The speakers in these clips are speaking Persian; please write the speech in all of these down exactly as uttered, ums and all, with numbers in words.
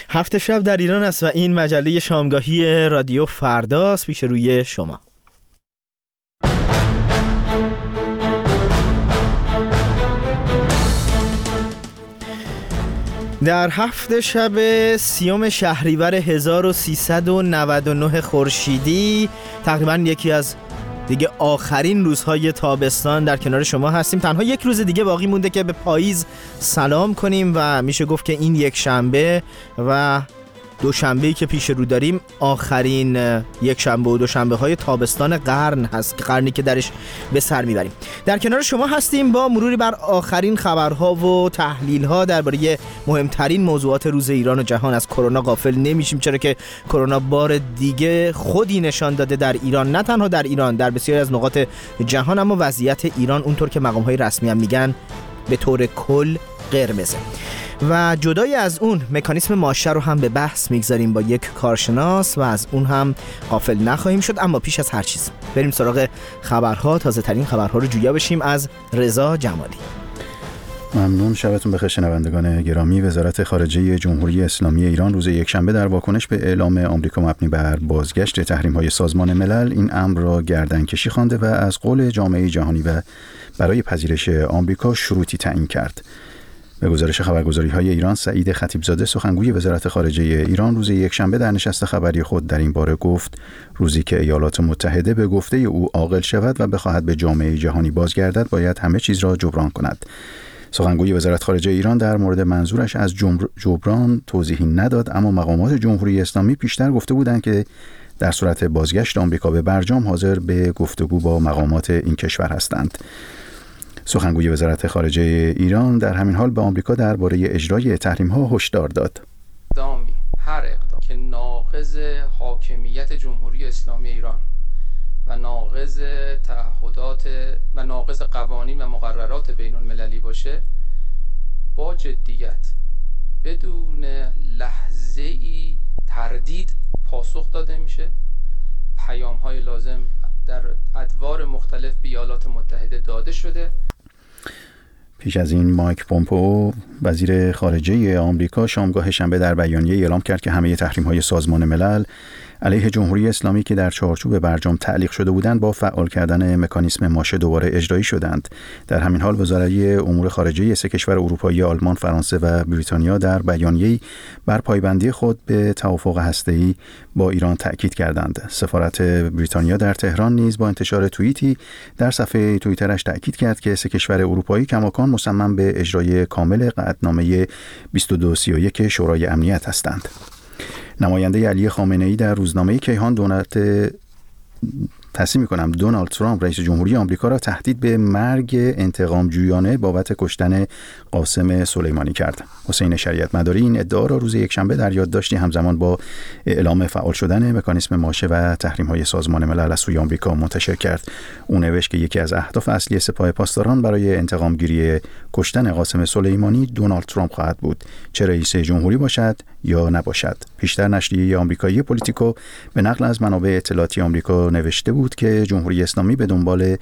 هفت شب در ایران است و این مجله شامگاهی رادیو فرداست. پیش روی شما در هفت شب سیوم شهریور هزار و سیصد و نود و نه خورشیدی، تقریبا یکی از دیگه آخرین روزهای تابستان، در کنار شما هستیم. تنها یک روز دیگه باقی مونده که به پاییز سلام کنیم و میشه گفت که این یک شنبه و دوشنبه‌ای که پیش رو داریم آخرین یک شنبه و دوشنبه های تابستان قرن هست، قرنی که درش به سر میبریم. در کنار شما هستیم با مروری بر آخرین خبرها و تحلیل‌ها درباره مهمترین موضوعات روز ایران و جهان. از کرونا غافل نمیشیم، چرا که کرونا بار دیگه خودی نشان داده در ایران، نه تنها در ایران، در بسیاری از نقاط جهان. اما وضعیت ایران اونطور که مقام‌های رسمی هم میگن به طور کل قرمزه. و جدای از اون مکانیسم ماشه رو هم به بحث میگذاریم با یک کارشناس و از اون هم غافل نخواهیم شد. اما پیش از هر چیز بریم سراغ خبرها، تازه ترین خبرها رو جویا بشیم از رضا جمالی. ممنون. شبتون بخیر شنوندگان گرامی. وزارت خارجه جمهوری اسلامی ایران روز یکشنبه در واکنش به اعلام آمریکا مبنی بر بازگشت تحریم‌های سازمان ملل این امر را گردنکشی خوانده و از قول جامعه جهانی و برای پذیرش آمریکا شروطی تعیین کرد. به گزارش خبرگزاری‌های ایران، سعید خطیبزاده سخنگوی وزارت خارجه ایران روز یکشنبه در نشست خبری خود در این باره گفت روزی که ایالات متحده به گفته او عاقل شود و بخواهد به جامعه جهانی بازگردد باید همه چیز را جبران کند. سخنگوی وزارت خارجه ایران در مورد منظورش از جبران توضیحی نداد، اما مقامات جمهوری اسلامی پیشتر گفته بودند که در صورت بازگشت آمریکا به برجام حاضر به گفتگو با مقامات این کشور هستند. سخنگوی وزارت خارجه ایران در همین حال به آمریکا درباره اجرای تحریم‌ها هشدار داد. اقدامی هر اقدام که ناقض حاکمیت جمهوری اسلامی ایران و ناقض تعهدات و ناقض قوانین و مقررات بین‌المللی باشه با جدیت بدون لحظه‌ای تردید پاسخ داده میشه. پیام‌های لازم در ادوار مختلف به ایالات متحده داده شده. پیش از این مایک پومپئو وزیر خارجه آمریکا شامگاه شنبه در بیانیه اعلام کرد که همه تحریم‌های سازمان ملل علیه جمهوری اسلامی که در چارچوب برجام تعلیق شده بودند با فعال کردن مکانیسم ماشه دوباره اجرایی شدند. در همین حال وزرای امور خارجه سه کشور اروپایی آلمان، فرانسه و بریتانیا در بیانیه‌ای بر پایبندی خود به توافق هسته‌ای با ایران تأکید کردند. سفارت بریتانیا در تهران نیز با انتشار توییتی در صفحه توییترش تأکید کرد که سه کشور اروپایی کماکان مصمم به اجرای کامل قطعنامه بیست و دو سی و یک شورای امنیت هستند. نماینده علی خامنه‌ای در روزنامه کیهان دولت تصمیم می‌کنم دونالد ترامپ رئیس جمهوری آمریکا را تهدید به مرگ انتقام جویانه بابت کشتن قاسم سلیمانی کرد. حسین شریعت مداری این ادعا را روز یکشنبه در یادداشتی همزمان با اعلام فعال شدن مکانیسم ماشه و تحریم‌های سازمان ملل از سوی آمریکا منتشر کرد. او نوشت که یکی از اهداف اصلی سپاه پاسداران برای انتقام گیری کشتن قاسم سلیمانی دونالد ترامپ خواهد بود، چه رئیس جمهوری باشد یا نباشد. پیشتر نشریه آمریکایی پولیتیکو به نقل از منابع اطلاعاتی آمریکا نوشته بود که جمهوری اسلامی به دنبال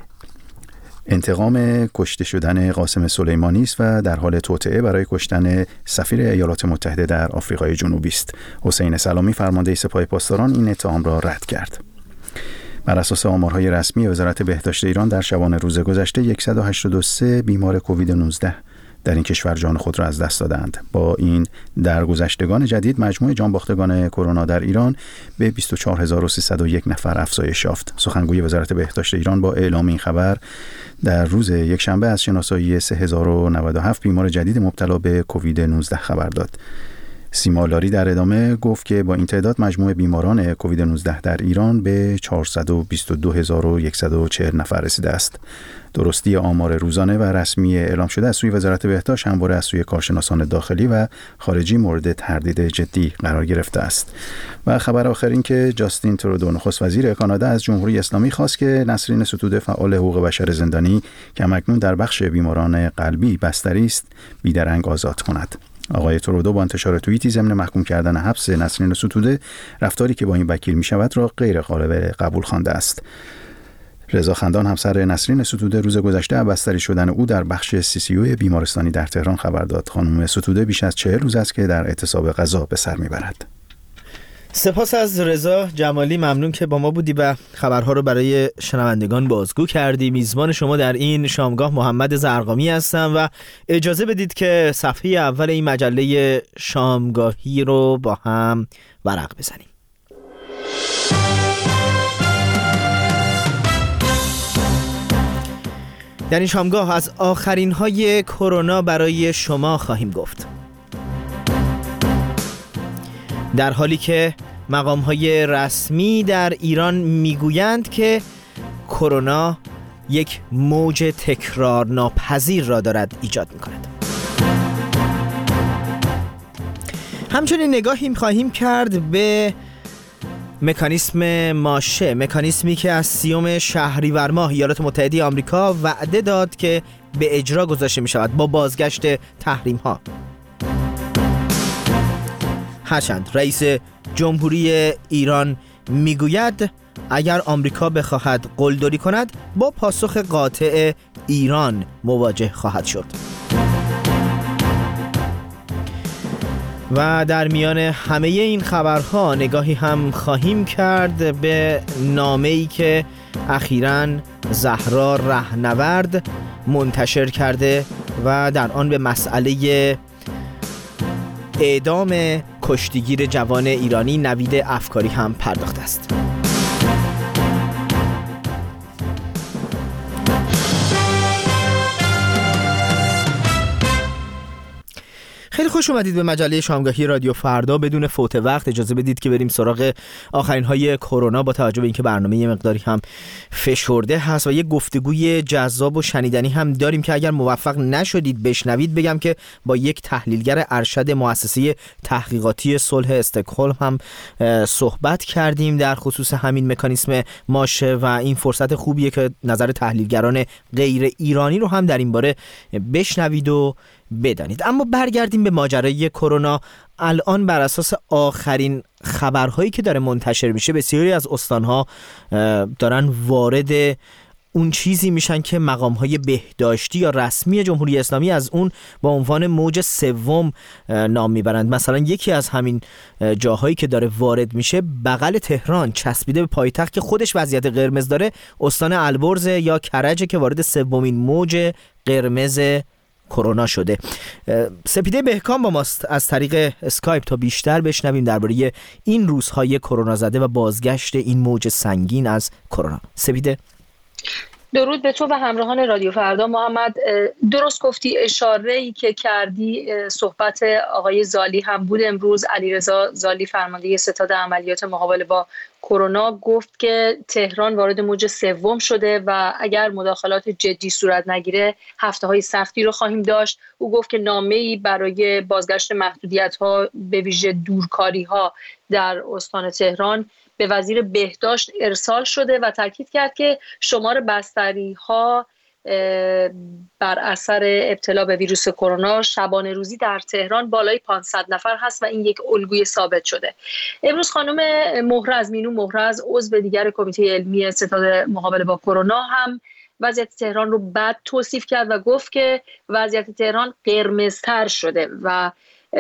انتقام کشته شدن قاسم سلیمانی است و در حال توطئه برای کشتن سفیر ایالات متحده در آفریقای جنوبی است. حسین سلامی فرمانده سپاه پاسداران این اتهام را رد کرد. بر اساس آمارهای رسمی وزارت بهداشت ایران در شبانه روز گذشته صد و هشتاد و سه بیمار کووید نوزده در این کشور جان خود را از دست دادند. با این درگذشتگان جدید مجموع جانباختگان کرونا در ایران به بیست و چهار هزار و سیصد و یک نفر افزایش یافت. سخنگوی وزارت بهداشت ایران با اعلام این خبر در روز یکشنبه از شناسایی سه هزار و نود و هفت بیمار جدید مبتلا به کووید نوزده خبر داد. سیما لاری در ادامه گفت که با این تعداد مجموع بیماران کووید نوزده در ایران به چهارصد و بیست و دو هزار و صد و چهل نفر رسیده است. درستی آمار روزانه و رسمی اعلام شده از سوی وزارت بهداشت همواره از سوی کارشناسان داخلی و خارجی مورد تردید جدی قرار گرفته است. و خبر آخر این که جاستین ترودو نخست وزیر کانادا از جمهوری اسلامی خواست که نسرین ستوده فعال حقوق بشر زندانی که همکنون در بخش بیماران قلبی بستری است بیدرنگ آزاد کند. آقای ترودو با انتشار توییتی ضمن محکوم کردن حبس نسرین ستوده رفتاری که با این وکیل می شود را غیر قابل قبول خوانده است. رضا خندان همسر نسرین ستوده روز گذشته از بستری شدن او در بخش سی سی یو بیمارستانی در تهران خبر داد. خانم ستوده بیش از چهل روز است که در اعتصاب غذا به سر میبرد. سپاس از رضا جمالی، ممنون که با ما بودی و خبرها رو برای شنوندگان بازگو کردی. میزبان شما در این شامگاه محمد زرقامی هستم و اجازه بدید که صفحه اول این مجله شامگاهی رو با هم ورق بزنیم. در این شامگاه از آخرین های کرونا برای شما خواهیم گفت. در حالی که مقام‌های رسمی در ایران میگویند که کرونا یک موج تکرار ناپذیر را دارد ایجاد می‌کند. همچنین نگاهی خواهیم کرد به مکانیسم ماشه، مکانیسمی که از سیوم شهریور ماه ایالات متحده آمریکا وعده داد که به اجرا گذاشته می‌شود با بازگشت تحریم‌ها. هرچند رئیس جمهوری ایران میگوید اگر آمریکا بخواهد قلدری کند با پاسخ قاطع ایران مواجه خواهد شد. و در میان همه این خبرها نگاهی هم خواهیم کرد به نامه‌ای که اخیراً زهرا رهنورد منتشر کرده و در آن به مسئله اعدام کشتیگیر جوان ایرانی نوید افکاری هم پرداخته است. خیلی خوش اومدید به مجله شامگاهی رادیو فردا. بدون فوت وقت اجازه بدید که بریم سراغ آخرین های کرونا با توجه به اینکه برنامه یه مقداری هم فشرده هست و یه گفتگوی جذاب و شنیدنی هم داریم که اگر موفق نشدید بشنوید بگم که با یک تحلیلگر ارشد مؤسسه تحقیقاتی صلح استکهلم هم صحبت کردیم در خصوص همین مکانیسم ماشه و این فرصت خوبیه که نظر تحلیلگران غیر ایرانی رو هم در این باره بشنوید و بدانید. اما برگردیم به ماجرای کرونا. الان بر اساس آخرین خبرهایی که داره منتشر میشه بسیاری از استانها دارن وارد اون چیزی میشن که مقامهای بهداشتی یا رسمی جمهوری اسلامی از اون با عنوان موج سوم نام میبرند. مثلا یکی از همین جاهایی که داره وارد میشه بغل تهران چسبیده به پایتخت که خودش وضعیت قرمز داره، استان البرز یا کرج که وارد سومین موج قرمز کرونا شده. سپیده بهکام با ماست از طریق اسکایپ تا بیشتر بشنویم درباره این روزهای کرونا زده و بازگشت این موج سنگین از کرونا. سپیده، درود به تو و همراهان رادیو فردا. محمد، درست گفتی، اشاره‌ای که کردی صحبت آقای زالی هم بود. امروز علیرضا زالی فرمانده ستاد عملیات مقابله با کرونا گفت که تهران وارد موج سوم شده و اگر مداخلات جدی صورت نگیره هفته‌های سختی رو خواهیم داشت. او گفت که نامه‌ای برای بازگشت محدودیت‌ها به ویژه دورکاری‌ها در استان تهران به وزیر بهداشت ارسال شده و تاکید کرد که شمار بستری‌ها بر اثر ابتلا به ویروس کرونا شبانه روزی در تهران بالای پانصد نفر هست و این یک الگوی ثابت شده. امروز خانم مهرز مینو مهرز عضو دیگر کمیته علمی ستاد مقابله با کرونا هم وضعیت تهران رو بد توصیف کرد و گفت که وضعیت تهران قرمزتر شده و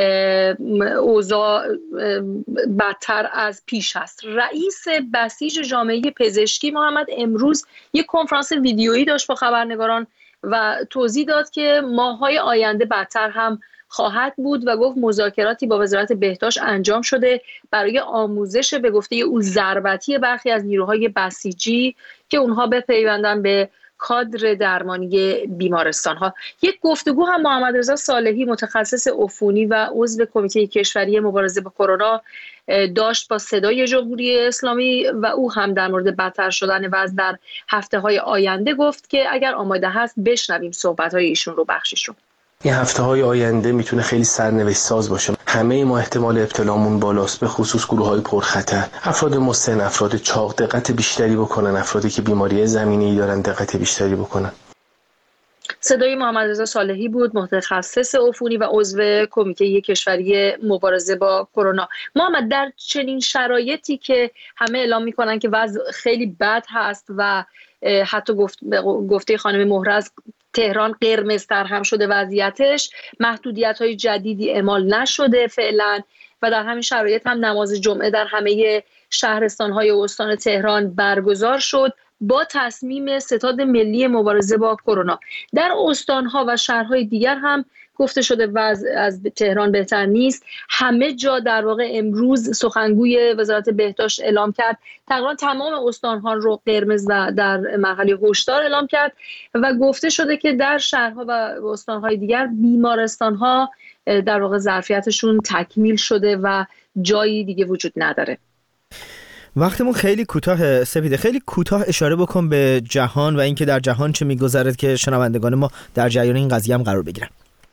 اوضاع بدتر از پیش است. رئیس بسیج جامعه پزشکی محمد امروز یک کنفرانس ویدیویی داشت با خبرنگاران و توضیح داد که ماه‌های آینده بدتر هم خواهد بود و گفت مذاکراتی با وزارت بهداشت انجام شده برای آموزش به گفته او ضربتی برخی از نیروهای بسیجی که اونها بپیوندن به کادر درمانی بیمارستان ها. یک گفتگو هم محمد رضا صالحی متخصص عفونی و عضو کمیته کشوری مبارزه با کرونا داشت با صدای جمهوری اسلامی و او هم در مورد بدتر شدن وضع در هفته های آینده گفت که اگر آماده هست بشنویم صحبت های ایشون رو بخشیشون. این هفته های آینده میتونه خیلی سرنوشت ساز باشه. همه ما احتمال ابتلامون بالاست، به خصوص گروه های پرخطر، افراد مسن، افراد چاق دقت بیشتری بکنن، افرادی که بیماری زمینه‌ای دارن دقت بیشتری بکنن. صدای محمد رضا صالحی بود، متخصص عفونی و عضو کمیته کشوری مبارزه با کرونا. محمد، در چنین شرایطی که همه اعلام میکنن که وضع خیلی بد هست و حتی گفت گفته خانم محرز تهران قرمزتر هم شده وضعیتش، محدودیت‌های جدیدی اعمال نشده فعلا و در همین شرایط هم نماز جمعه در همه شهرستان‌های استان تهران برگزار شد با تصمیم ستاد ملی مبارزه با کرونا. در استان‌ها و شهرهای دیگر هم گفته شده وضع از تهران بهتر نیست. همه جا در واقع امروز سخنگوی وزارت بهداشت اعلام کرد تقریبا تمام استان‌ها رو قرمز و در مرحله هشدار اعلام کرد و گفته شده که در شهرها و استان‌های دیگر بیمارستان‌ها در واقع ظرفیتشون تکمیل شده و جایی دیگه وجود نداره. وقتمون خیلی کوتاه سپیده، خیلی کوتاه اشاره بکن به جهان و اینکه در جهان چه می‌گذرد که شنوندگان ما در جریان این قضیه هم قرار بگیرن.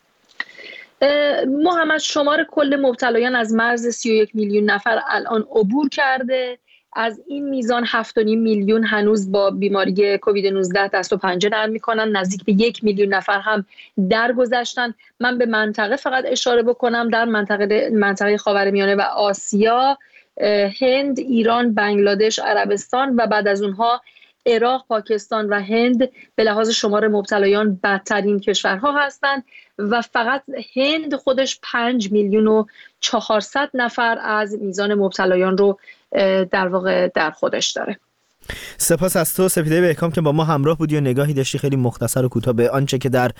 محمد، شمار کل مبتلایان از مرز سی و یک میلیون نفر الان عبور کرده. از این میزان هفت و نیم میلیون هنوز با بیماری کووید نوزده دست و پنجه نرم میکنن، نزدیک به یک میلیون نفر هم درگذشتن. من به منطقه فقط اشاره بکنم، در منطقه منطقه خاورمیانه و آسیا، هند، ایران، بنگلادش، عربستان و بعد از اونها عراق، پاکستان و هند به لحاظ شمار مبتلایان بدترین کشورها هستند و فقط هند خودش پنج میلیون و چهارصد نفر از میزان مبتلایان رو در واقع در خودش داره. سپاس از تو سپیده بهکام که با ما همراه بودی و نگاهی داشتی خیلی مختصر و کوتاه به آنچه که در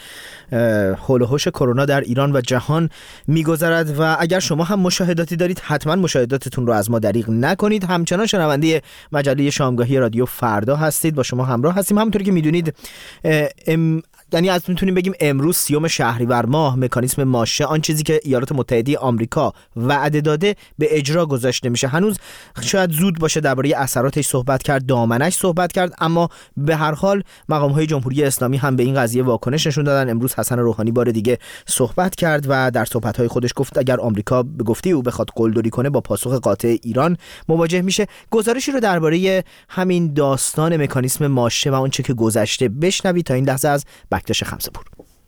حول و حوش کرونا در ایران و جهان میگذرد و اگر شما هم مشاهداتی دارید حتما مشاهداتتون رو از ما دریغ نکنید. همچنان شنونده مجله شامگاهی رادیو فردا هستید، با شما همراه هستیم. همونطوری که میدونید ام... یعنی از میتونیم بگیم امروز سیوم شهریور ماه مکانیسم ماشه، آن چیزی که ایالات متحده آمریکا وعده داده به اجرا گذاشته میشه. هنوز شاید زود باشه درباره اثراتش صحبت کرد، دامنش صحبت کرد، اما به هر حال مقام‌های جمهوری اسلامی هم به این قضیه واکنش نشون دادن. امروز حسن روحانی بار دیگه صحبت کرد و در صحبت‌های خودش گفت اگر آمریکا به گفته او بخواد قلدری کنه با پاسخ قاطع ایران مواجه میشه. گزارشی رو درباره همین داستان مکانیسم ماشه و اون چه که گذشته بشنوید تا این لحظه از بکتش خمسه‌پور.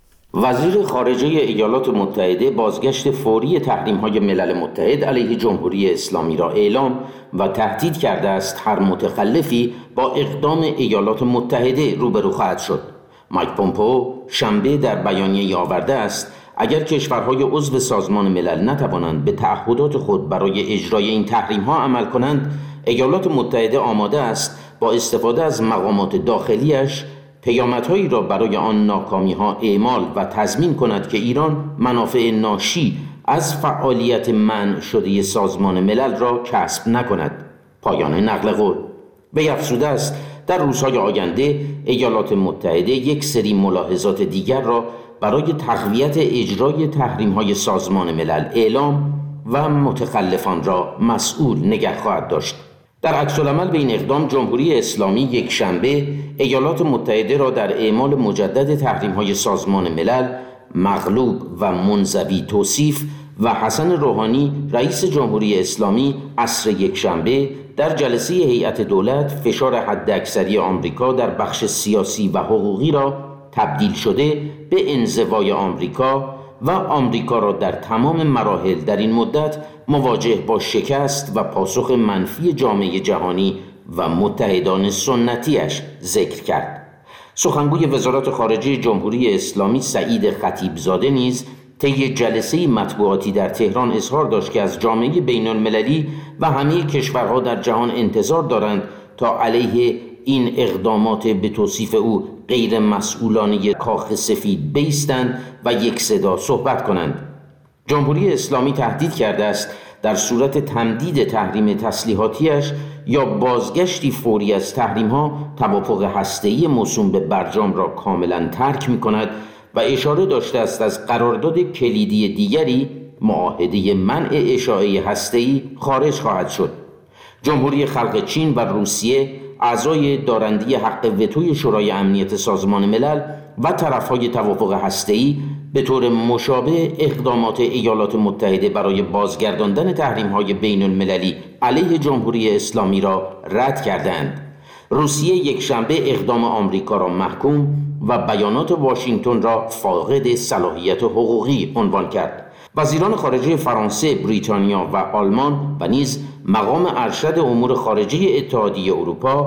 وزیر خارجه ایالات متحده بازگشت فوری تحریم‌های ملل متحد علیه جمهوری اسلامی را اعلام و تهدید کرده است هر متخلفی با اقدام ایالات متحده روبرو خواهد شد. مایک پومپئو شنبه در بیانیه‌ای آورده است اگر کشورهای عضو سازمان ملل نتوانند به تعهدات خود برای اجرای این تحریم‌ها عمل کنند، ایالات متحده آماده است با استفاده از مقامات داخلیش پیامدهایی را برای آن ناکامی‌ها اعمال و تضمین کند که ایران منافع ناشی از فعالیت منع شده سازمان ملل را کسب نکند. پایان نقل قول. وی افزوده است در روزهای آینده ایالات متحده یک سری ملاحظات دیگر را برای تقویت اجرای تحریم‌های سازمان ملل اعلام و متخلفان را مسئول نگه خواهد داشت. در عکس‌العمل به این اقدام جمهوری اسلامی یک شنبه ایالات متحده را در اعمال مجدد تحریم‌های سازمان ملل مغلوب و منزوی توصیف و حسن روحانی رئیس جمهوری اسلامی عصر یک شنبه در جلسه هیئت دولت فشار حداکثری آمریکا در بخش سیاسی و حقوقی را تبدیل شده به انزوای آمریکا و آمریکا را در تمام مراحل در این مدت مواجه با شکست و پاسخ منفی جامعه جهانی و متحدان سنتیش ذکر کرد. سخنگوی وزارت خارجه جمهوری اسلامی سعید خطیبزاده نیز طی جلسه مطبوعاتی در تهران اظهار داشت که از جامعه بین المللی و همه کشورها در جهان انتظار دارند تا علیه این اقدامات به توصیف او غیر مسئولانه کاخ سفید بایستند و یک صدا صحبت کنند. جمهوری اسلامی تهدید کرده است در صورت تمدید تحریم تسلیحاتیش یا بازگشتی فوری از تحریم‌ها توافق هسته‌ای موسوم به برجام را کاملا ترک می‌کند و اشاره داشته است از قرارداد کلیدی دیگری معاهده منع اشاعه هسته‌ای خارج خواهد شد. جمهوری خلق چین و روسیه اعضای دارنده حق وتوی شورای امنیت سازمان ملل و طرف‌های توافق هسته‌ای به طور مشابه اقدامات ایالات متحده برای بازگرداندن تحریم‌های بین المللی علیه جمهوری اسلامی را رد کردند. روسیه یک شنبه اقدام آمریکا را محکوم و بیانات واشنگتن را فاقد صلاحیت حقوقی عنوان کرد. وزیران خارجه فرانسه، بریتانیا و آلمان و نیز مقام ارشد امور خارجه اتحادیه اروپا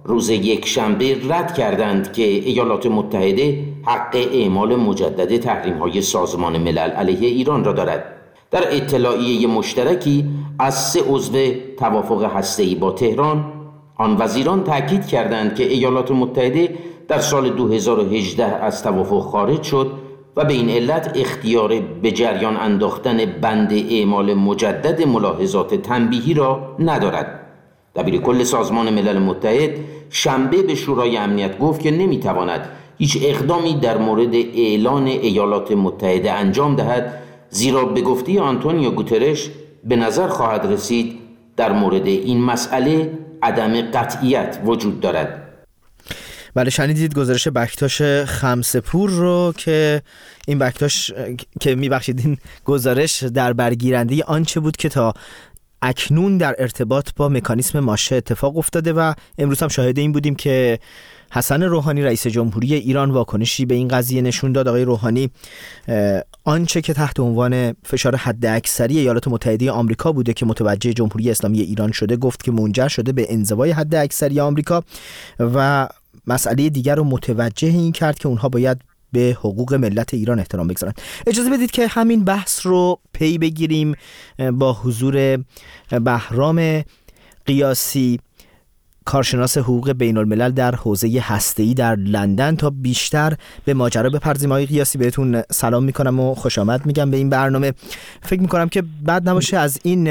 روز یک شنبه رد کردند که ایالات متحده حق اعمال مجدد تحریم‌های سازمان ملل علیه ایران را دارد. در اطلاعیه مشترکی از سه عضو توافق هسته‌ای با تهران، آن وزیران تاکید کردند که ایالات متحده در سال دو هزار و هجده از توافق خارج شد و به این علت اختیار به جریان انداختن بند اعمال مجدد ملاحظات تنبیهی را ندارد. دبیر کل سازمان ملل متحد شنبه به شورای امنیت گفت که نمیتواند هیچ اقدامی در مورد اعلان ایالات متحده انجام دهد، زیرا به گفته آنتونیو گوترش به نظر خواهد رسید در مورد این مسئله عدم قطعیت وجود دارد. بله، شنیدید گزارش بکتاش خمسه‌پور رو که این بکتاش که میبخشید این گزارش در برگیرنده آنچه بود که تا اکنون در ارتباط با مکانیسم ماشه اتفاق افتاده و امروز هم شاهد این بودیم که حسن روحانی رئیس جمهوری ایران واکنشی به این قضیه نشون داد. آقای روحانی آنچه که تحت عنوان فشار حداکثری ایالات متحده آمریکا بوده که متوجه جمهوری اسلامی ایران شده، گفت که منجر شده به انزوای حداکثری آمریکا و مسئله دیگر رو متوجه این کرد که اونها باید به حقوق ملت ایران احترام بگذارن. اجازه بدید که همین بحث رو پی بگیریم با حضور بهرام قیاسی، کارشناس حقوق بین الملل در حوزه هسته‌ای در لندن، تا بیشتر به ماجرا بپردازیم. آقای قیاسی، بهتون سلام میکنم و خوش آمد میگم به این برنامه. فکر میکنم که بعد نباشه از این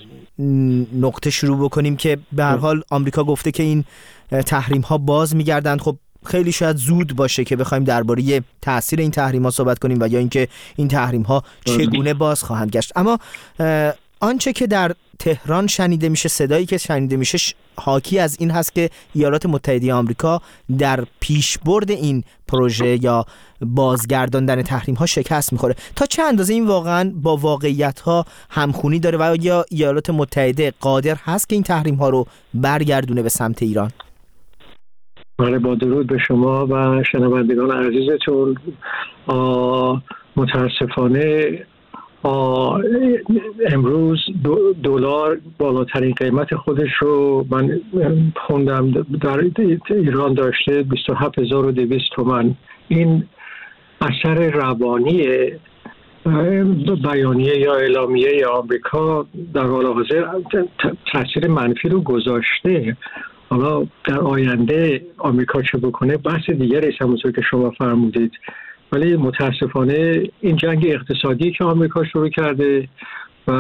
نقطه شروع بکنیم که به هر حال آمریکا گفته که این تحریم ها باز میگردند. خب خیلی شاید زود باشه که بخوایم درباره تاثیر این تحریم ها صحبت کنیم و یا اینکه این تحریم ها چگونه باز خواهند گشت. اما آنچه که در تهران شنیده میشه، صدایی که شنیده میشه حاکی از این هست که ایالات متحده آمریکا در پیشبرد این پروژه یا بازگرداندن تحریم ها شکست میخوره. تا چه اندازه این واقعا با واقعیت ها همخونی داره و یا ایالات متحده قادر هست که این تحریم ها رو برگردونه به سمت ایران؟ بله، با درود به شما و شنوندگان عزیزتون. متاسفانه امروز دلار بالاترین قیمت خودش رو من خوندم در ایران داشته بیست و هفت هزار و دویست تومان. این اثر روانی بیانیه یا اعلامیه آمریکا در حال حاضر تاثیر منفی رو گذاشته. حالا در آینده آمریکا چه بکنه بحث دیگری است، همونطور که شما فرمودید. ولی متاسفانه این جنگ اقتصادی که آمریکا شروع کرده و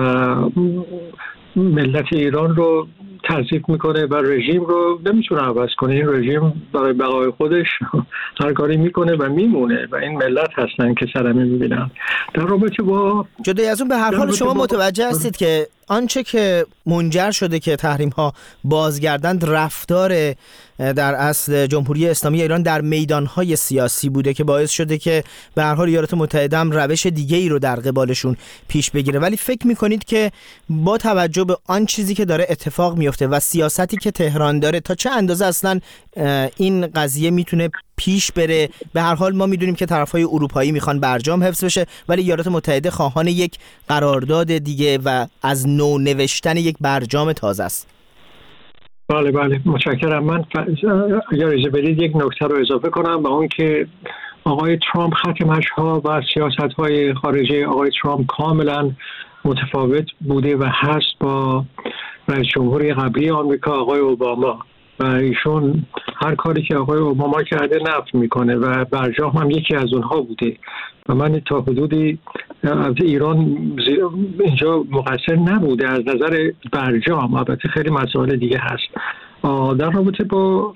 ملت ایران رو تضعیف میکنه و رژیم رو نمیتونه عوض کنه. این رژیم برای بقای خودش هر کاری میکنه و میمونه و این ملت هستن که صدمه میبینن. در رابطه با جدای از اون به هر حال شما متوجه هستید که آنچه که منجر شده که تحریم ها بازگردند رفتار در اصل جمهوری اسلامی ایران در میدانهای سیاسی بوده که باعث شده که به هر حال ایالات متحده هم روش دیگه ای رو در قبالشون پیش بگیره. ولی فکر میکنید که با توجه به آن چیزی که داره اتفاق میفته و سیاستی که تهران داره تا چه اندازه اصلا این قضیه میتونه پیش بره؟ به هر حال ما میدونیم که طرفهای اروپایی میخوان برجام حفظ بشه ولی ایالات متحده خواهان یک قرارداد دیگه و از نو نوشتن یک برجام تازه است. بله بله متشکرم. من اگر اجازه بدید یک نکته رو اضافه کنم به اون که آقای ترامپ ختمش ها و سیاست های خارجی آقای ترامپ کاملا متفاوت بوده و هست با رئیس جمهوری قبلی آمریکا آقای اوباما و ایشون هر کاری که آقای اوباما کرده نفی میکنه و برجام هم یکی از اونها بوده و من تا حدودی از ایران اینجا مقصر نبوده از نظر برجام. البته خیلی مسائل دیگه هست در رابطه با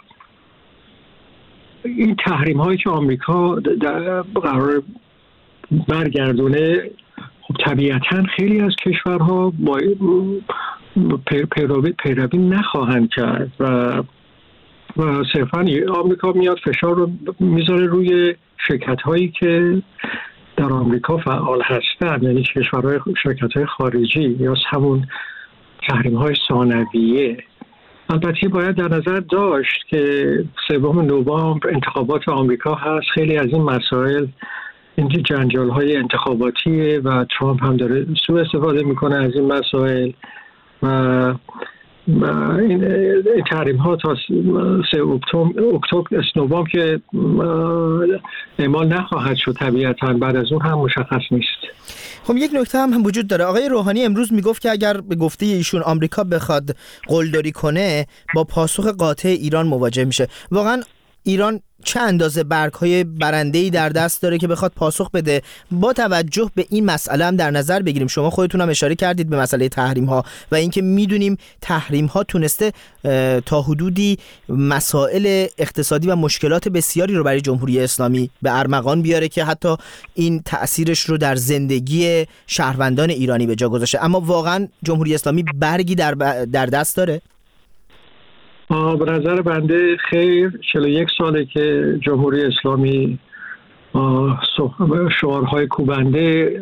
این تحریم هایی که آمریکا قرار برگردونه. خب طبیعتاً خیلی از کشورها با پیروی پیروی نخواهند کرد و و صرفاً آمریکا میاد فشار رو میذاره روی شرکت هایی که در آمریکا فعال هستند، یعنی کشورهای شرکت های خارجی یا همون تحریم های ثانویه. البته باید در نظر داشت که سوم نوامبر انتخابات آمریکا هست. خیلی از این مسائل این جنجال های انتخاباتیه و ترامپ هم داره سوء استفاده میکنه از این مسائل و این تحریم ها تا سه اکتبر اسنوبام که اعمال نخواهد شد طبیعتاً، بعد از اون هم مشخص نیست. خب یک نکته هم وجود داره. آقای روحانی امروز میگفت که اگر به گفته ایشون آمریکا بخواد قلدری کنه با پاسخ قاطع ایران مواجه میشه. واقعا ایران چه اندازه برگ‌های برنده‌ای در دست داره که بخواد پاسخ بده؟ با توجه به این مسئله هم در نظر بگیریم، شما خودتون هم اشاره کردید به مسئله تحریم‌ها و اینکه میدونیم تحریم‌ها تونسته تا حدودی مسائل اقتصادی و مشکلات بسیاری رو برای جمهوری اسلامی به ارمغان بیاره که حتی این تأثیرش رو در زندگی شهروندان ایرانی به جا گذاشته. اما واقعا جمهوری اسلامی برگی در در دست داره؟ به نظر بنده خیر. چهل و یک ساله که جمهوری اسلامی شعارهای کوبنده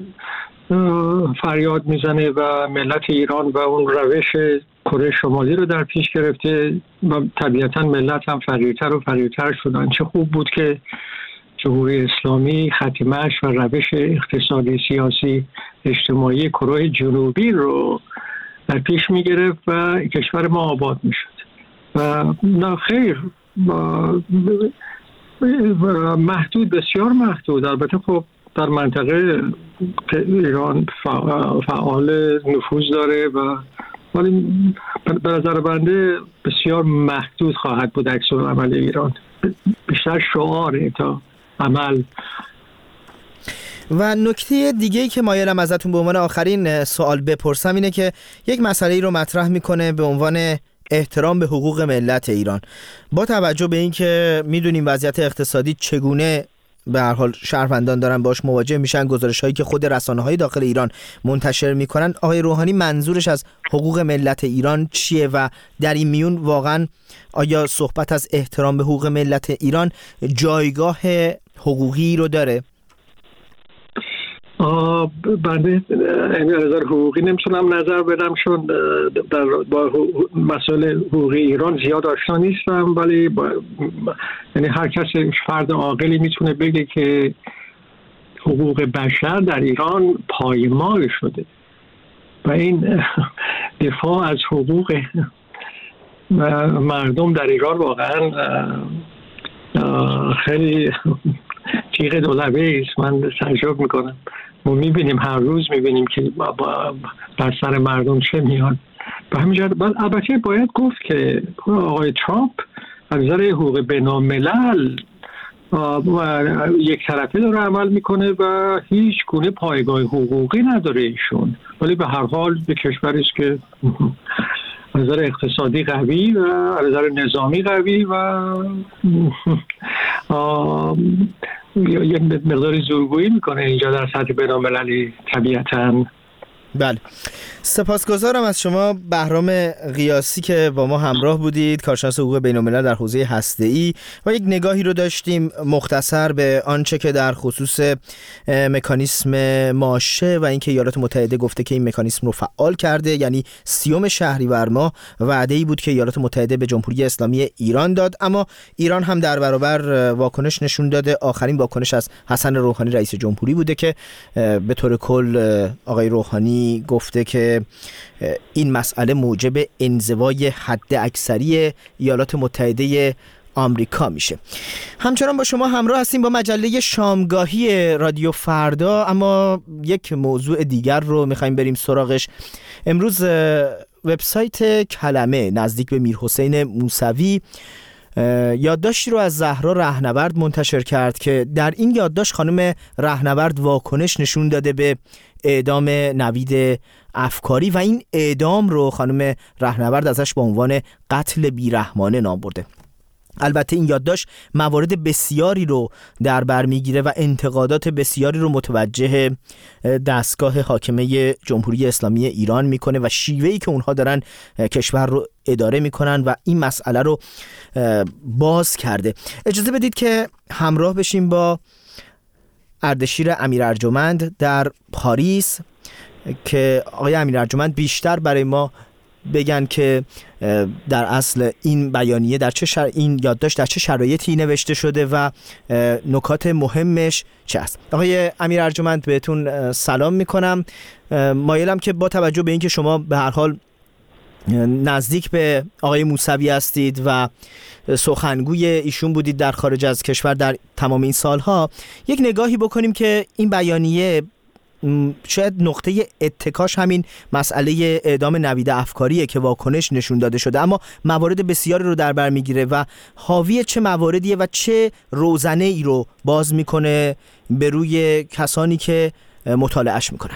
فریاد میزنه و ملت ایران و اون روش کره شمالی رو در پیش گرفته و طبیعتا ملت هم فقیرتر و فقیرتر شدن. چه خوب بود که جمهوری اسلامی خط مشی و روش اقتصادی، سیاسی، اجتماعی کره جنوبی رو در پیش میگرفت و کشور ما آباد میشد. و نه خیر، محدود، بسیار محدود. البته خب در منطقه ایران فعال نفوذ داره و ولی به نظر بنده بسیار محدود خواهد بود عکس‌العمل ایران، بیشتر شعاره تا عمل. و نکته دیگه‌ای که مایلم ازتون به عنوان آخرین سوال بپرسم اینه که یک مسئله‌ای رو مطرح میکنه به عنوان احترام به حقوق ملت ایران. با توجه به اینکه میدونیم وضعیت اقتصادی چگونه به هر حال شهروندان دارن باش مواجه میشن، گزارش‌هایی که خود رسانه‌های داخل ایران منتشر میکنن، آقای روحانی منظورش از حقوق ملت ایران چیه و در این میون واقعا آیا صحبت از احترام به حقوق ملت ایران جایگاه حقوقی رو داره؟ بنده این نظر حقوقی نمیتونم نظر بدم چون در با مسائل حقوقی ایران زیاد آشنا نیستم، ولی با یعنی هر کسی فرد عاقلی میتونه بگه که حقوق بشر در ایران پایمال شده و این دفاع از حقوق مردم در ایران واقعا خیلی تیغ دولبه است. من تعجب میکنم. ما میبینیم هر روز میبینیم که بر سر مردم چه میاد. به همین جهت البته باید گفت که آقای ترامپ از نظر حقوق بین‌الملل و یک طرفه داره عمل میکنه و هیچ گونه پایگاه حقوقی نداره ایشون، ولی به هر حال به کشوری است که از نظر اقتصادی قوی و از نظر نظامی قوی و یک مقداری زورگویی میکنه اینجا در سطح بین‌المللی طبیعتاً. بله، سپاسگزارم از شما بهرام قیاسی که با ما همراه بودید، کارشناس حقوق بین‌الملل در حوزه هسته‌ای و یک نگاهی رو داشتیم مختصر به آنچه که در خصوص مکانیسم ماشه و اینکه ایالات متحده گفته که این مکانیسم رو فعال کرده. یعنی سیوم شهریور ماه وعده‌ای بود که ایالات متحده به جمهوری اسلامی ایران داد، اما ایران هم در برابر واکنش نشون داده. آخرین واکنش از حسن روحانی رئیس جمهوری بوده که به طور کل آقای روحانی گفته که این مسئله موجب انزوای حد اکثری ایالات متحده آمریکا میشه. همچنان با شما همراه هستیم با مجله شامگاهی رادیو فردا، اما یک موضوع دیگر رو میخوایم بریم سراغش. امروز وبسایت کلمه نزدیک به میرحسین موسوی یادداشتی رو از زهرا رهنورد منتشر کرد که در این یادداشت خانم رهنورد واکنش نشون داده به اعدام نوید افکاری و این اعدام رو خانم رهنورد ازش به عنوان قتل بیرحمانه نام برده. البته این یادداشت موارد بسیاری رو در بر میگیره و انتقادات بسیاری رو متوجه دستگاه حاکمه جمهوری اسلامی ایران میکنه و شیوهی که اونها دارن کشور رو اداره میکنن و این مسئله رو باز کرده. اجازه بدید که همراه بشیم با اردشیر امیر ارجمند در پاریس که آقای امیر ارجمند بیشتر برای ما بگن که در اصل این بیانیه در چه شر... این یادداشت در چه شرایطی نوشته شده و نکات مهمش چه است. آقای امیر ارجمند بهتون سلام میکنم. مایلم که با توجه به اینکه شما به هر حال نزدیک به آقای موسوی هستید و سخنگوی ایشون بودید در خارج از کشور در تمام این سالها، یک نگاهی بکنیم که این بیانیه شاید نقطه اتکاش همین مسئله اعدام نوید افکاریه که واکنش نشون داده شده، اما موارد بسیاری رو در بر میگیره و حاوی چه مواردیه و چه روزنه ای رو باز میکنه به روی کسانی که مطالعهش میکنن.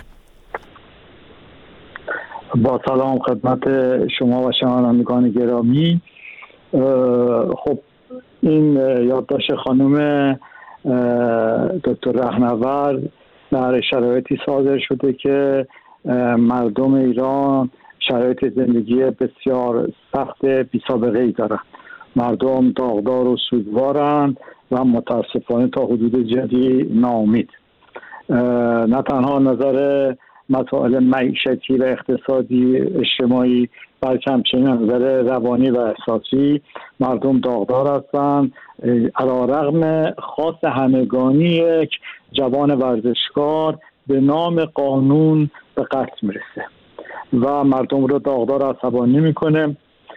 با سلام خدمت شما و شنوندگان گرامی. خب این یادداشت خانم دکتر رهنورد در شرایطی صادر شده که مردم ایران شرایط زندگی بسیار سخت بی سابقه ای دارند. مردم داغدار و سوگوارند و متاسفانه تا حدود زیادی ناامید. نه تنها نظر مسائل معیشتی و اقتصادی اجتماعی، بلکه همچنین نظر روانی و احساسی مردم داغدار هستند. علیرغم خواست همگانی یک جوان ورزشکار به نام قانون به قتل میرسه و مردم رو داغدار عصبانی میکنه.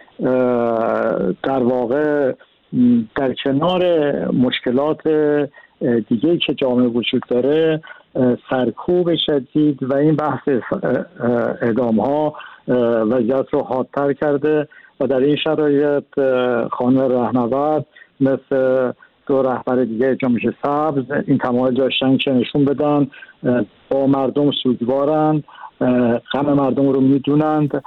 در واقع در کنار مشکلات دیگه که جامعه وجود داره، سرکوب شدید و این بحث اعدام ها وضعیت رو حادتر کرده و در این شرایط خانم رهنورد مثل دو رهبر دیگه جنبش سبز این تمایل داشتن که نشون بدن با مردم سوگوارند، غم مردم رو میدونند،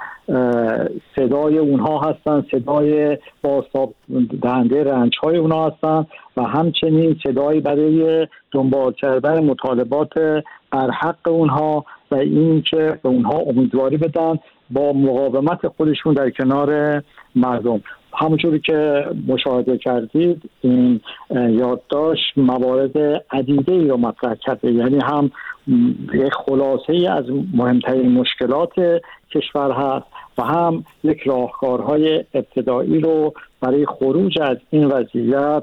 صدای اونها هستن، صدای بازتاب دهنده رنج های اونها هستن و همچنین صدایی برای دنبال کردن مطالبات برحق اونها و این که به اونها امیدواری بدن با مقاومت خودشون در کنار مردم. همونجوری که مشاهده کردید این یادداشت موارد عدیده ای رو مطرح کرده، یعنی هم یک خلاصه ای از مهمترین مشکلات کشور هست و هم یک راهکارهای ابتدایی رو برای خروج از این وضعیت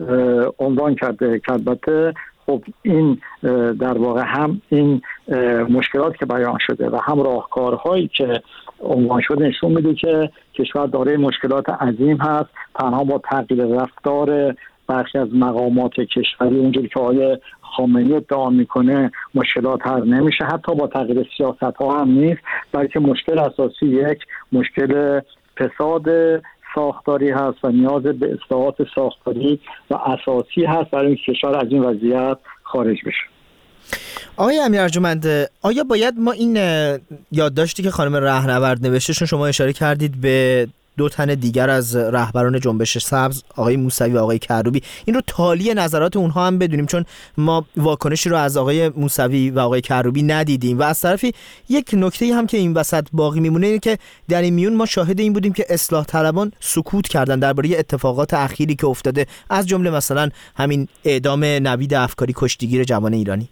عنوان کرده که البته خب این در واقع هم این مشکلات که بیان شده و هم راهکارهایی که عنوان شده نشون میده که کشور دارای مشکلات عظیم هست. تنها با تغییر رفتار برخی از مقامات کشوری اونجوری که آقای خامنه‌ای ادعا میکنه مشکلات حل نمیشه، حتی با تغییر سیاست ها هم نیست، بلکه مشکل اساسی یک مشکل فساد ساختاری هست و نیاز به اصلاحات ساختاری و اساسی هست برای اینکه کشور از این وضعیت خارج بشه. آقای امیر ارجمند، آیا باید ما این یادداشتی که خانم رهنورد نوشته، شما اشاره کردید به دو تن دیگر از رهبران جنبش سبز، آقای موسوی و آقای کروبی، این رو تالی نظرات اونها هم بدونیم؟ چون ما واکنشی رو از آقای موسوی و آقای کروبی ندیدیم و از طرفی یک نکته هم که این وسط باقی میمونه اینه که در این میون ما شاهد این بودیم که اصلاح طلبان سکوت کردن درباره اتفاقات اخیری که افتاده، از جمله مثلا همین اعدام نوید افکاری، کشتیگیر جوان ایرانی.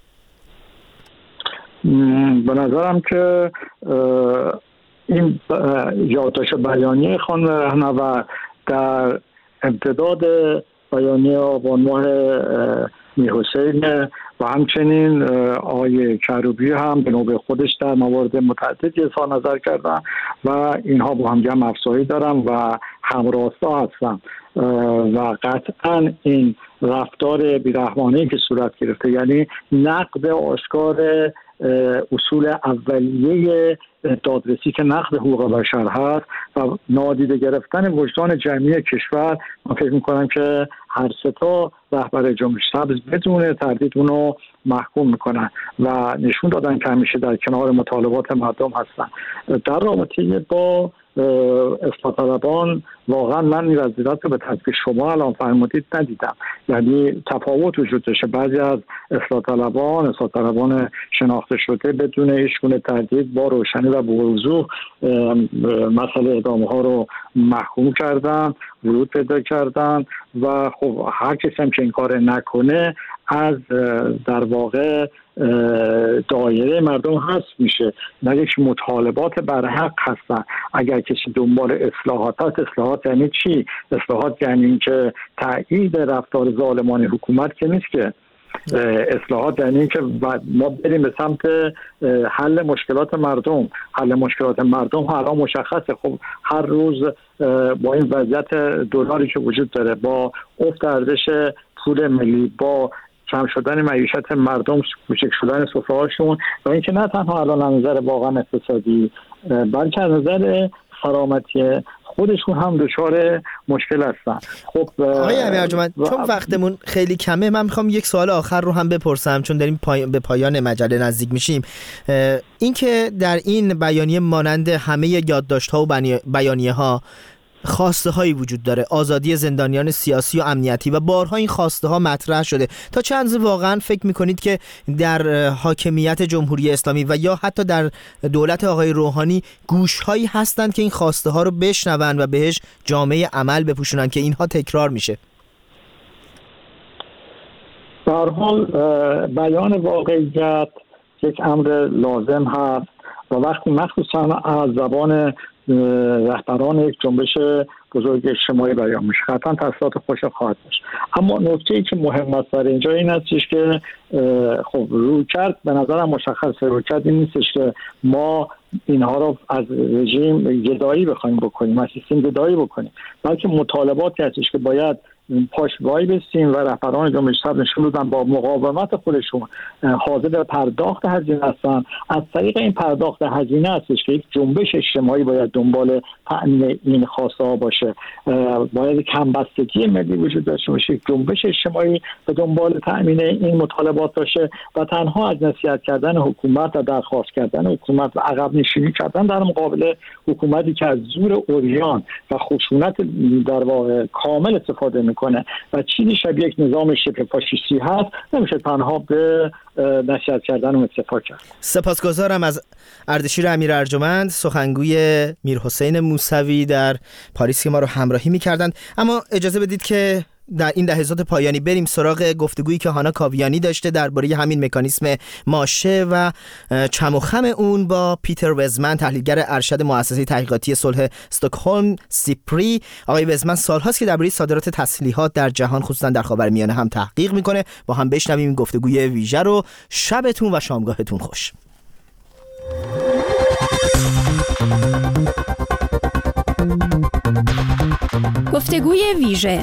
به نظرم که این یادداشت بیانیه خانم رهنورد در امتداد بیانیه آبان ماه میرحسین و همچنین آقای کروبی هم به نوبه خودش در موارد متعددی اظهار نظر کردن و اینها با هم جمع افزایی دارن و همراستا هستن و قطعا این رفتار بیرحمانه‌ای که صورت گرفته، یعنی نقد آشکار اصول اولیه دادرسی که نقد حقوق بشر هست و نادیده گرفتن وجدان جمعی کشور، من فکر میکنم که هر سه تا رهبر جنبش سبز بدون تردید اونو محکوم میکنن و نشون دادن که همیشه در کنار مطالبات مردم هستن. در رابطه با اصلاح طلبان واقعا من این وضعیت رو به تطبیق شما الان فرمودید ندیدم، یعنی تفاوت وجود داشته. بعضی از اصلاح طلبان اصلاح طلبان شناخته شده بدون هیچگونه تردید با روشنی و بوضوح مسئله اعدام ها رو محکوم کردن، ورود پیدا کردن و خب هر کسی هم که این کار نکنه از در واقع دایره مردم حذف میشه. نه یک مطالبات برحق هستن. اگر کسی دنبال اصلاحات هست، اصلاحات یعنی چی؟ اصلاحات یعنی اینکه تایید رفتار ظالمانه حکومت که نیست که، اصلاحات در این که ما بریم به سمت حل مشکلات مردم. حل مشکلات مردم حالا مشخصه. خب هر روز با این وضعیت دلاری که وجود داره، با افت ارزش پول ملی، با کم شدن معیشت مردم، کوچک شدن سفره‌هاشون، و اینکه نه تنها الان از نظر واقعا اقتصادی بلکه از نظر سلامتی خودشون هم دچار مشکل هستن. خب آقای امیرارجمند، چون وقتمون خیلی کمه، من میخوام یک سوال آخر رو هم بپرسم چون داریم پای... به پایان مجله نزدیک میشیم. اینکه در این بیانیه مانند همه یادداشت‌ها و بنی... بیانیه ها خواسته هایی وجود داره، آزادی زندانیان سیاسی و امنیتی، و بارها این خواسته ها مطرح شده. تا چند اندازه واقعا فکر میکنید که در حاکمیت جمهوری اسلامی و یا حتی در دولت آقای روحانی گوش هایی هستند که این خواسته ها رو بشنون و بهش جامعه عمل بپوشونن که اینها تکرار میشه؟ به هر حال بیان واقعیت یک امر لازم هست و وقتی مخصوصا از زبان رهبران یک جنبش بزرگ اجتماعی بیان میشه قطعا تاثیرات خوش خواهد داشت. اما نکته‌ای که مهم است در اینجا این هستش که خب رویکرد به نظرم مشخصه. رویکرد این نیستش که ما اینها رو از رژیم گدایی بخوایم بکنیم، از سیستم گدایی بکنیم، بلکه مطالباتی هستش که باید پاش وای بستیم و رهبران جنبش طلب نشون دادن با مقاومت خودشون حاضر به پرداخت هزینه هستن. از طریق این پرداخت هزینه هستش که یک جنبش اجتماعی باید دنبال تأمین این خواسته ها باشه. باید همبستگی ملی وجود داشته باشه، یک جنبش اجتماعی به دنبال تأمین این مطالبات باشه و تنها از نصیحت کردن حکومت و درخواست کردن حکومت و عقب نشینی کردن در مقابل حکومتی که از زور عریان و خشونت در واقع کامل استفاده میکنه و چیزی شبیه یک نظام شبه فاشیستی هست، نمیشه تنها به نصیحت کردن و اتفاق کرد. سپاسگزارم از اردشیر امیرارجمند، سخنگوی میرحسین موسوی در پاریس که ما رو همراهی میکردند. اما اجازه بدید که در این لحظات پایانی بریم سراغ گفتگویی که هانا کاویانی داشته درباره همین مکانیسم ماشه و چم و خم اون با پیتر وزمن، تحلیلگر ارشد مؤسسه تحقیقاتی صلح استکهلم سیپری. آقای وزمن سالهاست که درباره صادرات تسلیحات در جهان خصوصا در خاورمیانه هم تحقیق میکنه. با هم بشنویم گفتگوی ویژه رو. شبتون و شامگاهتون خوش. گفتگوی ویژه.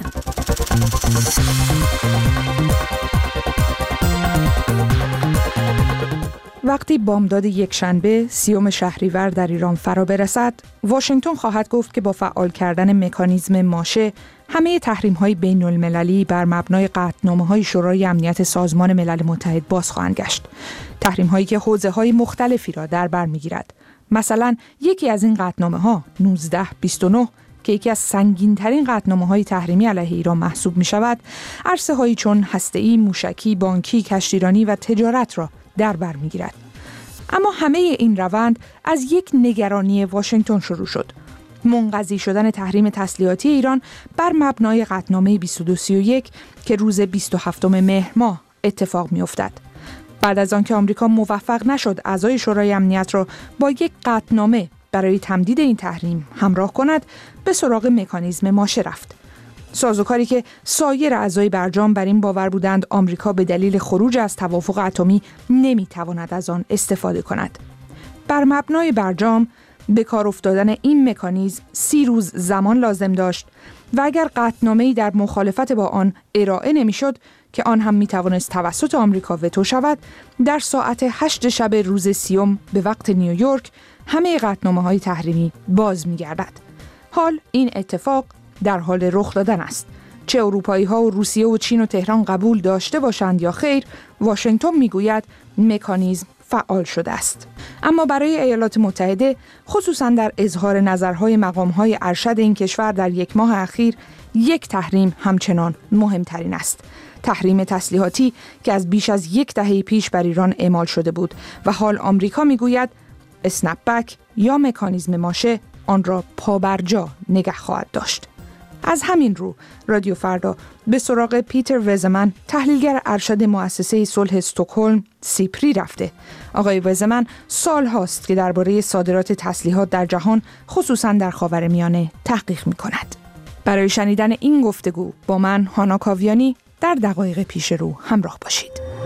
وقتی بامداد یکشنبه سیوم شهریور در ایران فرا برسد، واشنگتن خواهد گفت که با فعال کردن مکانیزم ماشه همه تحریم‌های بین‌المللی بر مبنای قطعنامه‌های شورای امنیت سازمان ملل متحد باز خواهند گشت. تحریم‌هایی که حوزه‌های مختلفی را در بر می‌گیرد. مثلا یکی از این قطعنامه‌ها نوزده بیست و نه که یکی از سنگین‌ترین قطعنامه‌های تحریمی علیه ایران محسوب می‌شود، عرصه‌هایی چون هسته‌ای، موشکی، بانکی، کشتیرانی و تجارت را در بر می‌گیرد. اما همه این روند از یک نگرانی واشنگتن شروع شد: منقضی شدن تحریم تسلیحاتی ایران بر مبنای قطعنامه بیست و دو سی و یک که روز بیست و هفتم مهر ماه اتفاق می‌افتد. بعد از آنکه آمریکا موفق نشد اعضای شورای امنیت را با یک قطعنامه برای تمدید این تحریم همراه کند، به سراغ مکانیزم ماشه رفت. سازوکاری که سایر اعضای برجام بر این باور بودند آمریکا به دلیل خروج از توافق اتمی نمیتواند از آن استفاده کند. بر مبنای برجام به کار افتادن این مکانیزم سی روز زمان لازم داشت و اگر قطعنامه‌ای در مخالفت با آن ارائه نمیشد که آن هم میتوانست توسط آمریکا وتو شود، در ساعت هشت شب روز سیوم به وقت نیویورک همه قطعنامه‌های تحریمی باز می‌گردد. حال این اتفاق در حال رخ دادن است. چه اروپایی‌ها و روسیه و چین و تهران قبول داشته باشند یا خیر، واشنگتن میگوید مکانیزم فعال شده است. اما برای ایالات متحده، خصوصا در اظهار نظرهای مقام‌های ارشد این کشور در یک ماه اخیر، یک تحریم همچنان مهمترین است: تحریم تسلیحاتی که از بیش از یک دهه پیش بر ایران اعمال شده بود و حال آمریکا میگوید اسنپ بک یا مکانیزم ماشه آن را پابرجا نگه خواهد داشت. از همین رو رادیو فردا به سراغ پیتر وزمن، تحلیلگر ارشد مؤسسه صلح استکهلم سیپری رفته. آقای وزمن سال هاست که درباره صادرات تسلیحات در جهان خصوصا در خاورمیانه تحقیق می کند. برای شنیدن این گفتگو با من هانا کاویانی در دقایق پیش رو همراه باشید.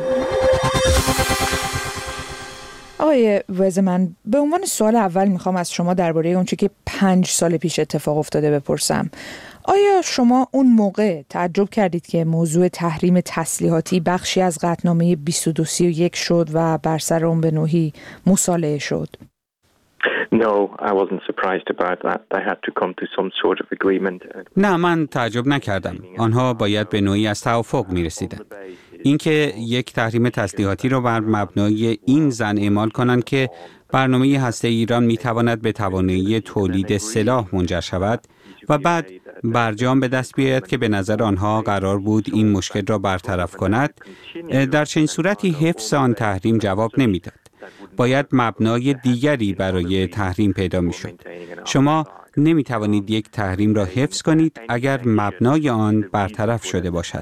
آقای وزمن، به عنوان سوال اول میخوام از شما درباره اون چیزی که پنج سال پیش اتفاق افتاده بپرسم. آیا شما اون موقع تعجب کردید که موضوع تحریم تسلیحاتی بخشی از قطعنامه بیست و دو سی و یک شد و بر سر اون به نوعی مصالحه شد؟ No, I wasn't surprised about that. They had to come to some sort of agreement. نه، من تعجب نکردم. آنها باید به نوعی از توافق می‌رسیدند. اینکه یک تحریم تسلیحاتی را بر مبنای این ظن اعمال کنند که برنامه هسته ایران می‌تواند به توانایی تولید سلاح منجر شود و بعد برجام به دست بیاید که به نظر آنها قرار بود این مشکل را برطرف کند، در چنین صورتی حفظ آن تحریم جواب نمی‌داد. باید مبنای دیگری برای تحریم پیدا می‌شد. شما نمی‌توانید یک تحریم را حفظ کنید اگر مبنای آن برطرف شده باشد.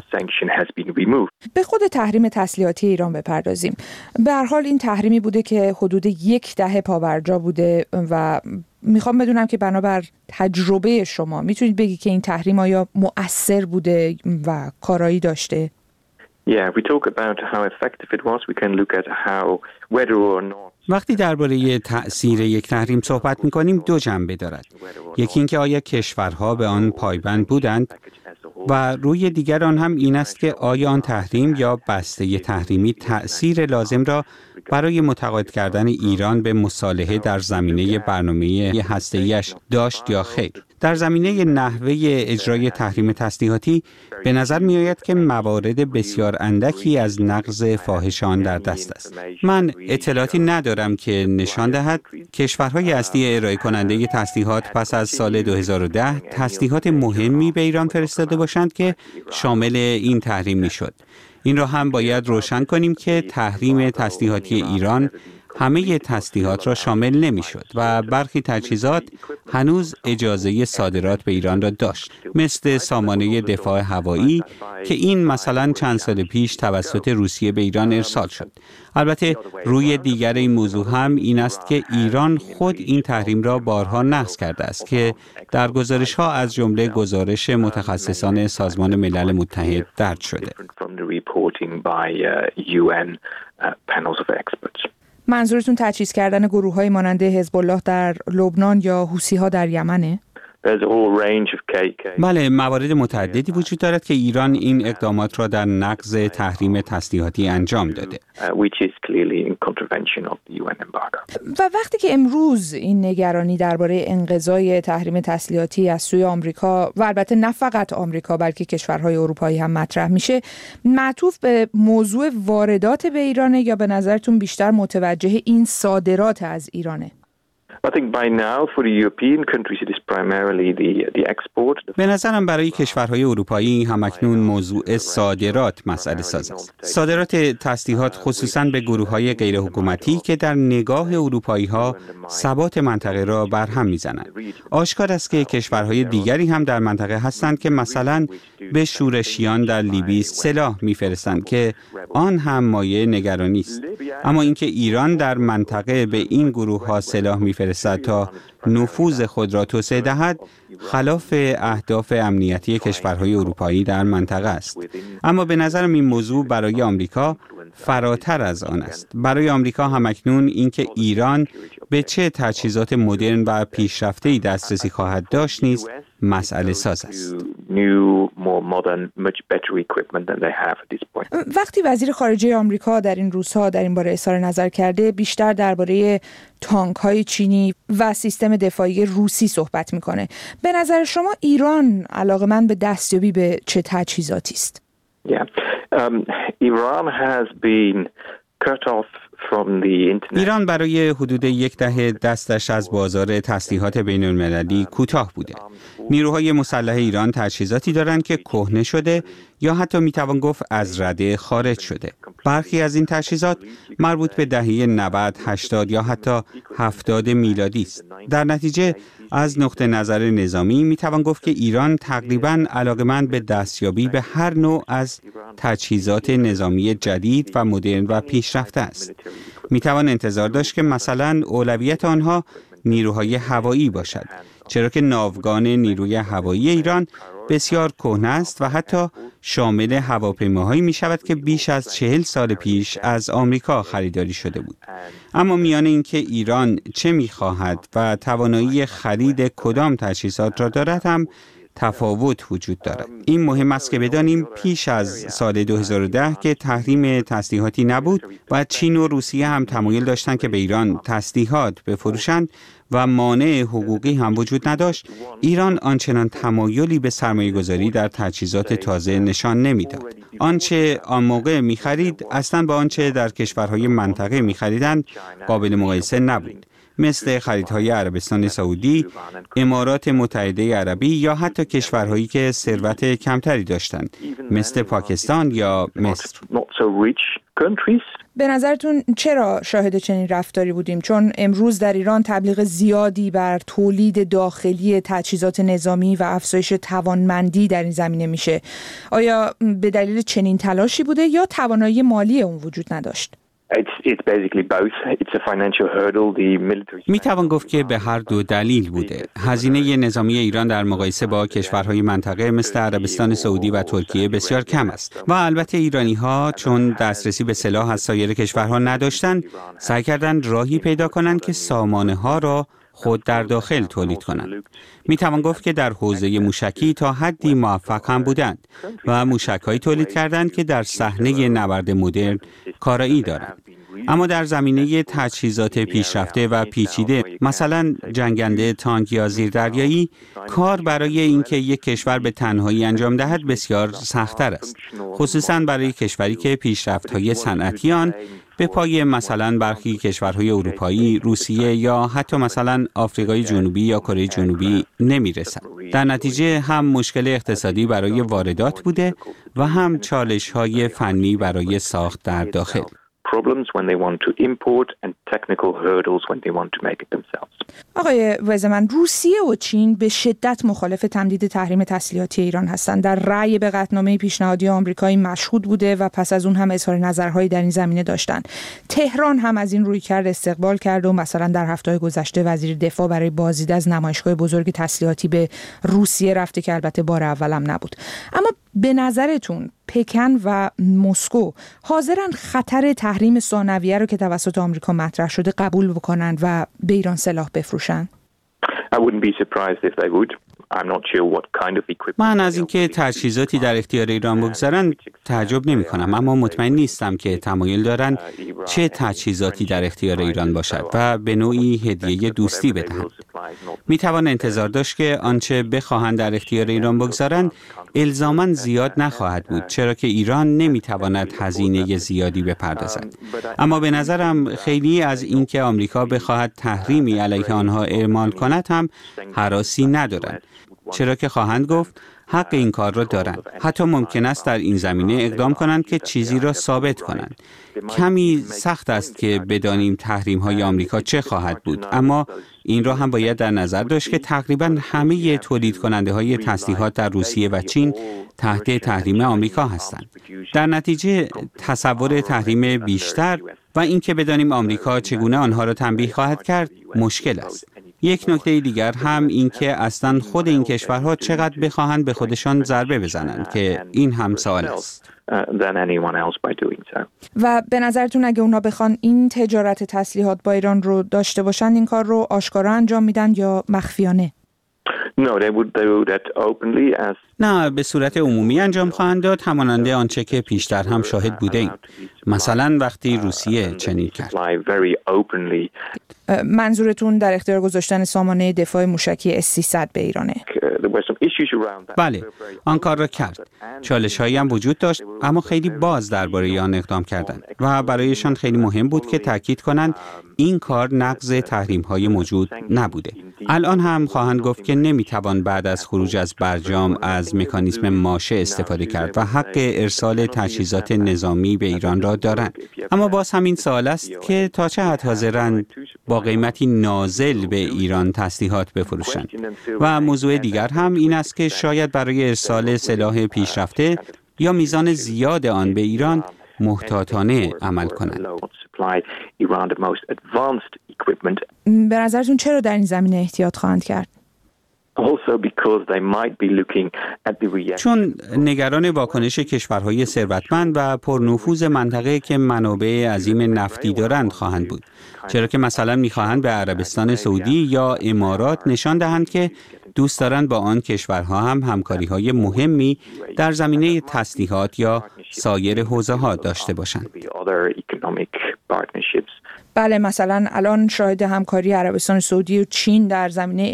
به خود تحریم تسلیحاتی ایران بپردازیم. به هر حال این تحریمی بوده که حدود یک دهه پابرجا بوده و میخوام بدونم که بنابر تجربه شما میتونید بگی که این تحریم آیا مؤثر بوده و کارایی داشته؟ Yeah, we talk about how effective it was. We can look at how whether or not. وقتی درباره تأثیر یک تحریم صحبت می‌کنیم دو جنبه دارد. یکی اینکه آیا کشورها به آن پایبند بودند و روی دیگر آن هم این است که آیا آن تحریم یا بسته تحریمی تأثیر لازم را برای متقاعد کردن ایران به مصالحه در زمینه برنامه هسته‌ایش داشت یا خیر. در زمینه نحوه اجرای تحریم تسلیحاتی به نظر می آید که موارد بسیار اندکی از نقض فاحش آن در دست است. من اطلاعاتی ندارم که نشان دهد کشورهای اصلی ارائه کننده تسلیحات پس از سال دو هزار و ده تسلیحات مهمی به ایران فرستاده باشند که شامل این تحریم می شد. این را هم باید روشن کنیم که تحریم تسلیحاتی ایران همه تسلیحات را شامل نمی شد و برخی تجهیزات هنوز اجازه صادرات به ایران را داشت، مثل سامانه دفاع هوایی که این مثلا چند سال پیش توسط روسیه به ایران ارسال شد. البته روی دیگر این موضوع هم این است که ایران خود این تحریم را بارها نقض کرده است که در گزارش‌ها از جمله گزارش متخصصان سازمان ملل متحد درج شده. منظورتون تجهیز کردن گروه‌های مانند حزب الله در لبنان یا حوثی‌ها در یمنه؟ بله، موارد متعددی وجود دارد که ایران این اقدامات را در نقض تحریم تسلیحاتی انجام داده. و وقتی که امروز این نگرانی درباره انقضای تحریم تسلیحاتی از سوی آمریکا و البته نه فقط آمریکا بلکه کشورهای اروپایی هم مطرح میشه، معطوف به موضوع واردات به ایرانه یا به نظرتون بیشتر متوجه این صادرات از ایرانه؟ به نظرم برای کشورهای اروپایی همکنون موضوع صادرات مسئله ساز است. صادرات تسلیحات خصوصاً به گروه‌های غیر حکومتی که در نگاه اروپایی‌ها ثبات منطقه را برهم می‌زنند. آشکار است که کشورهای دیگری هم در منطقه هستند که مثلا به شورشیان در لیبی سلاح می‌فرستند که آن هم مایه نگرانی است. اما اینکه ایران در منطقه به این گروه‌ها سلاح می‌فرستد تا نفوذ خود را توسعه دهد خلاف اهداف امنیتی کشورهای اروپایی در منطقه است. اما به نظرم این موضوع برای آمریکا فراتر از آن است. برای آمریکا همکنون اینکه ایران به چه تجهیزات مدرن و پیشرفته‌ای دسترسی خواهد داشت نیز مسئله ساز است. وقتی وزیر خارجه آمریکا در این روزها در این باره اظهار نظر کرده، بیشتر درباره تانک‌های چینی و سیستم دفاعی روسی صحبت می‌کنه. به نظر شما ایران علاقه‌مند به دستیابی به چه تجهیزاتی است؟ ایران برای حدود یک دهه دستش از بازار تسلیحات بین المللی کوتاه بوده. نیروهای مسلح ایران تجهیزاتی دارند که کهنه شده یا حتی میتوان گفت از رده خارج شده. برخی از این تجهیزات مربوط به دهه نود، هشتاد یا حتی هفتاد میلادی است. در نتیجه از نقطه نظر نظامی میتوان گفت که ایران تقریباً علاقه‌مند به دستیابی به هر نوع از تجهیزات نظامی جدید و مدرن و پیشرفته است. میتوان انتظار داشت که مثلا اولویت آنها نیروهای هوایی باشد چرا که ناوگان نیروی هوایی ایران بسیار کهنه است و حتی شامل هواپیماهایی می شود که بیش از چهل سال پیش از آمریکا خریداری شده بود. اما میان اینکه ایران چه می خواهد و توانایی خرید کدام تجهیزات را دارد هم تفاوت وجود دارد. این مهم است که بدانیم پیش از سال دو هزار و ده که تحریم تسلیحاتی نبود و چین و روسیه هم تمایل داشتند که به ایران تسلیحات بفروشند و مانع حقوقی هم وجود نداشت، ایران آنچنان تمایلی به سرمایه‌گذاری در تجهیزات تازه نشان نمیداد. آنچه آن موقع می‌خرید اصلاً با آنچه در کشورهای منطقه می‌خریدند قابل مقایسه نبود، مثل خریدهای عربستان سعودی، امارات متحده عربی یا حتی کشورهایی که ثروت کمتری داشتند، مثل پاکستان یا مصر. به نظرتون چرا شاهد چنین رفتاری بودیم؟ چون امروز در ایران تبلیغ زیادی بر تولید داخلی تجهیزات نظامی و افزایش توانمندی در این زمینه میشه. آیا به دلیل چنین تلاشی بوده یا توانایی مالی اون وجود نداشت؟ می توان گفت که به هر دو دلیل بوده. هزینه نظامی ایران در مقایسه با کشورهای منطقه مثل عربستان سعودی و ترکیه بسیار کم است و البته ایرانی ها چون دسترسی به سلاح از سایر کشورها نداشتند، سعی کردند راهی پیدا کنند که سامانه ها را خود در داخل تولید کنند. می توان گفت که در حوزه موشکی تا حدی موفق هم بودند و موشک‌هایی تولید کردند که در صحنه نبرد مدرن کارایی دارند. اما در زمینه تجهیزات پیشرفته و پیچیده، مثلا جنگنده تانک یا زیردریایی، کار برای اینکه یک کشور به تنهایی انجام دهد بسیار سخت‌تر است، خصوصاً برای کشوری که پیشرفت‌های صنعتی آن به پای مثلا برخی کشورهای اروپایی، روسیه یا حتی مثلا آفریقای جنوبی یا کره جنوبی نمی‌رسد. در نتیجه هم مشکل اقتصادی برای واردات بوده و هم چالش‌های فنی برای ساخت در داخل. آقای ویزمان، روسیه و چین به شدت مخالف تمدید تحریم تسلیحاتی ایران هستند. در رأی به قطعنامه پیشنهادی آمریکایی مشهود بوده و پس از اون هم اظهار نظرهایی در این زمینه داشتند. تهران هم از این رویکرد استقبال کرد و مثلا در هفته‌های گذشته وزیر دفاع برای بازدید از نمایشگاه بزرگ تسلیحاتی به روسیه رفته که البته بار اولم نبود. اما به نظرتون پکن و مسکو حاضرن خطر تحریم ثانویه رو که توسط آمریکا مطرح شده قبول بکنن و به ایران سلاح بفروشن؟ من از اینکه تجهیزاتی در اختیار ایران بگذارن تعجب نمی کنم، اما مطمئن نیستم که تمایل دارن چه تجهیزاتی در اختیار ایران باشد و به نوعی هدیه دوستی بدهند. می توان انتظار داشت که آنچه بخواهند در اختیار ایران بگذارند الزاماً زیاد نخواهد بود، چرا که ایران نمی تواند هزینه زیادی بپردازد. اما به نظرم خیلی از اینکه آمریکا بخواهد تحریمی علیه آنها اعمال کند هم هراسی ندارند، چرا که خواهند گفت حق این کار را دارند. حتی ممکن است در این زمینه اقدام کنند که چیزی را ثابت کنند. کمی سخت است که بدانیم تحریم های آمریکا چه خواهد بود، اما این را هم باید در نظر داشت که تقریباً همه تولید کننده های تسلیحات در روسیه و چین تحت تحریم آمریکا هستند. در نتیجه تصور تحریم بیشتر و اینکه بدانیم آمریکا چگونه آنها را تنبیه خواهد کرد مشکل است. یک نکته دیگر هم این که اصلا خود این کشورها چقدر بخواهند به خودشان ضربه بزنند که این هم سوال است. و به نظرتون اگه اونا بخوان این تجارت تسلیحات با ایران رو داشته باشن این کار رو آشکارا انجام میدن یا مخفیانه؟ نه، به صورت عمومی انجام خواهند داد، همانند آنچه که پیشتر هم شاهد بوده ایم. مثلا وقتی روسیه چنین کرد. منظورتون در اختیار گذاشتن سامانه دفاع موشکی اس سیصد به ایرانه؟ بله، آن کار را کرد. چالش هایی هم وجود داشت، اما خیلی باز درباره آن اقدام کردند و برایشان خیلی مهم بود که تاکید کنند این کار نقض تحریم های موجود نبوده. الان هم خواهند گفت که نمیتوان بعد از خروج از برجام از مکانیزم ماشه استفاده کرد و حق ارسال تجهیزات نظامی به ایران را دارند. اما باز همین سوال است که تا چه حد حاضرند با قیمتی نازل به ایران تسلیحات بفروشند. و موضوع دیگر هم این است که شاید برای ارسال سلاح پیشرفته یا میزان زیاد آن به ایران محتاطانه عمل کنند. به نظرتون چرا در این زمینه احتیاط خواهند کرد؟ چون نگران واکنش کشورهای ثروتمند و پرنفوذ منطقه که منابع عظیم نفتی دارند خواهند بود، چرا که مثلا می‌خواهند به عربستان سعودی یا امارات نشان دهند که دوست دارند با آن کشورها هم همکاری‌های مهمی در زمینه تسلیحات یا سایر حوزه‌ها داشته باشند. بله، مثلا الان شاهد همکاری عربستان سعودی و چین در زمینه